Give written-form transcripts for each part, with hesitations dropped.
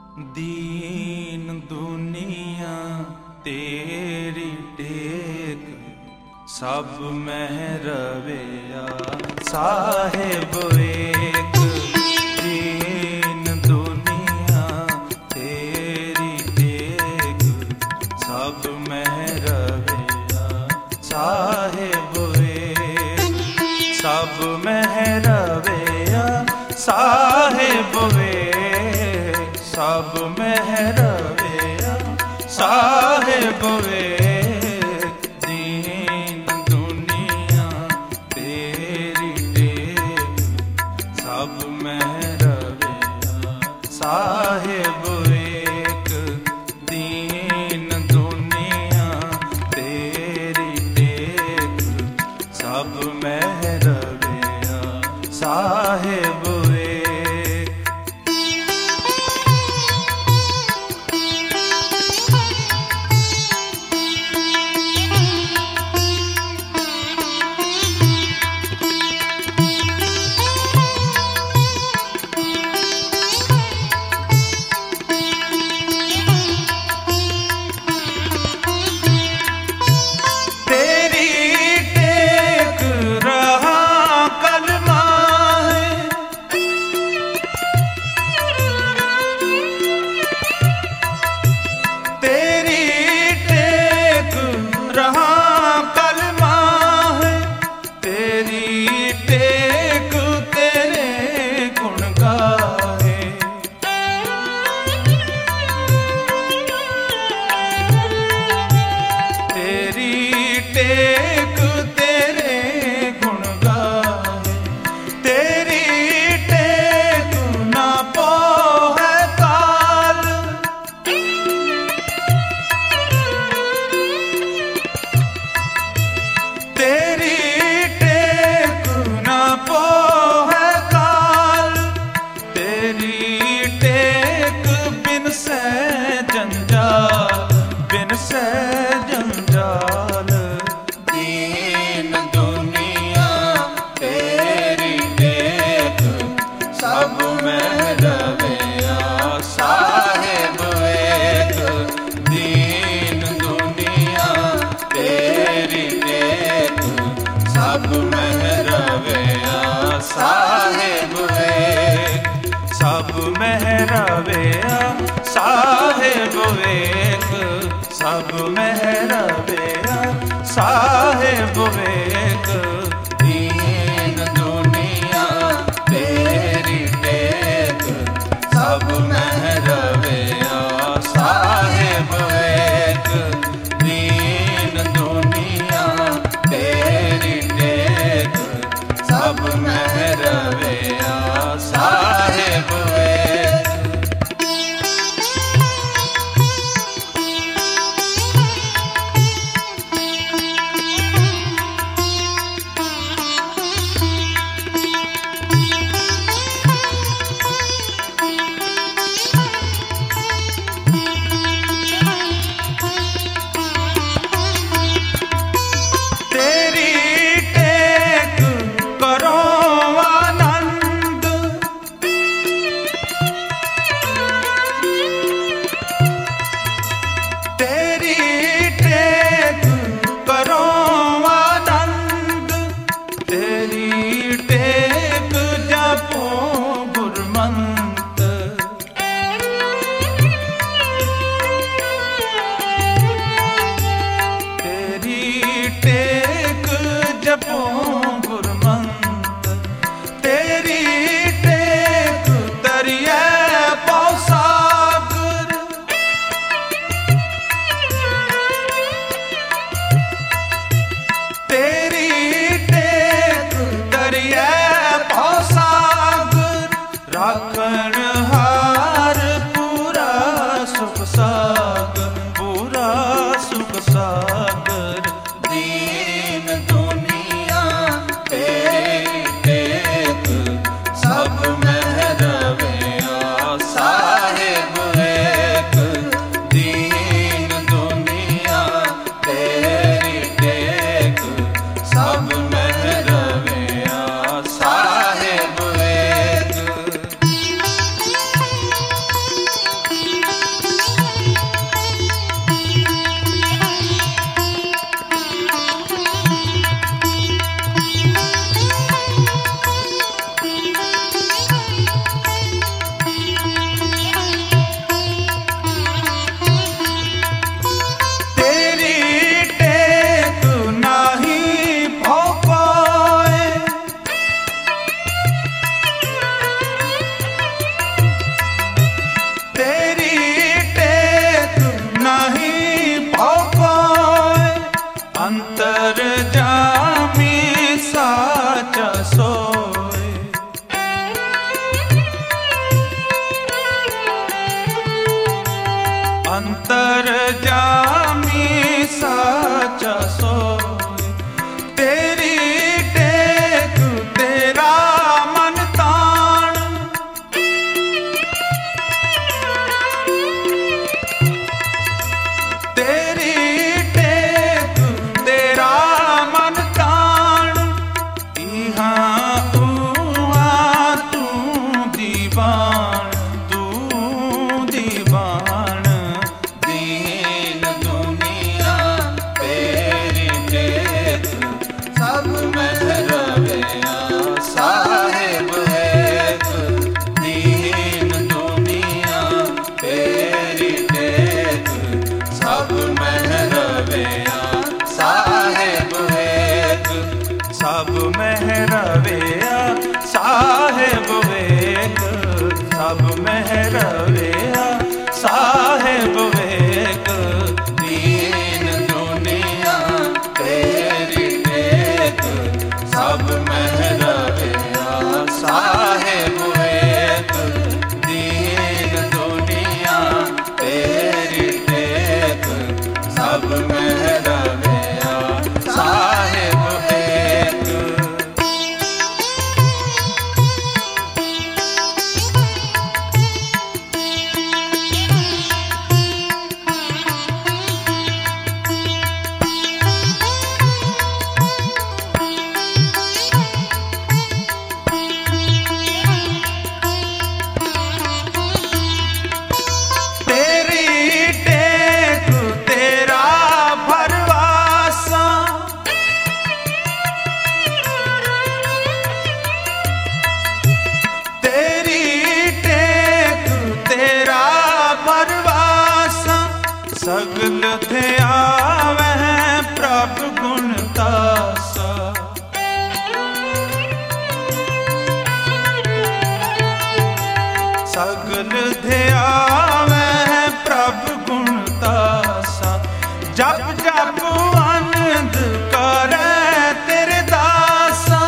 दीन दुनिया तेरी टेक, सब महरवेया साहेब एक। दीन दुनिया तेरी टेक, सब महरवेया साहेब एक। सब महरवेया साहेब एक, सब महरवेया साहेब एक। दीन दुनिया तेरी टेक, सब महरवेया साहेब एक। दीन दुनिया तेरी टेक, सब महरवेया साहेब एक। सब महरवेया साहेब एक, सब महरवेया साहेब एक, सब महरवेया साहेब एक। दीन दुनिया तेरी टेक, सब महरवेया साहेब एक। दीन दुनिया तेरी टेक, सब महरवेया साहेब एक। अंतरजामी साचा सोई, तेरी टेक तेरा मन ताण। तेरी टेक तेरा मन ताण, इहाँ उहाँ तू दीवान, तू दीवान। दीन दुनिया तेरी टेक, सब में रविया साहिब एक। दीन दुनिया तेरी टेक, सब में रविया साहिब एक। सब में रविया साहिब एक, सब में रविया साहिब एक। दीन दुनिया तेरी टेक, सब में रविया साहिब एक। दीन दुनिया तेरी टेक, सब में रविया साहिब एक। सगल थे आवह प्रभु गुण दासा, सगल थे आवह प्रभु गुण दासा। जप जप आनंद करे तेरे दासा,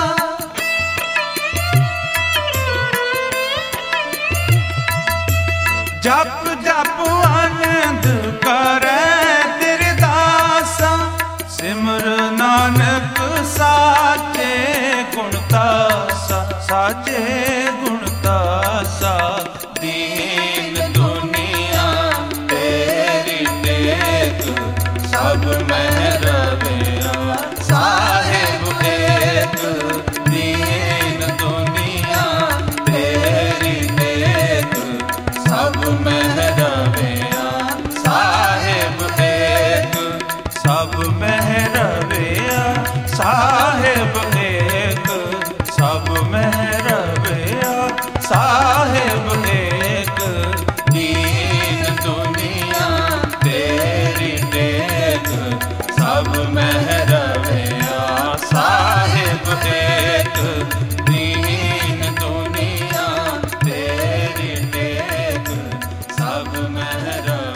जप जप आनंद करे तेरे दासा। सिमर नानक साचे गुण दासा, साचे गुण दासा। दीन दुनिया तेरी टेक, सब में रविया साहिब एक। दीन दुनिया तेरी टेक, सब में रविया साहिब एक। सब में रविया साहिब एक, सब में रविया साहिब एक। दीन दुनिया तेरी टेक, सब में रविया साहिब एक। दीन दुनिया तेरी टेक, सब में रविया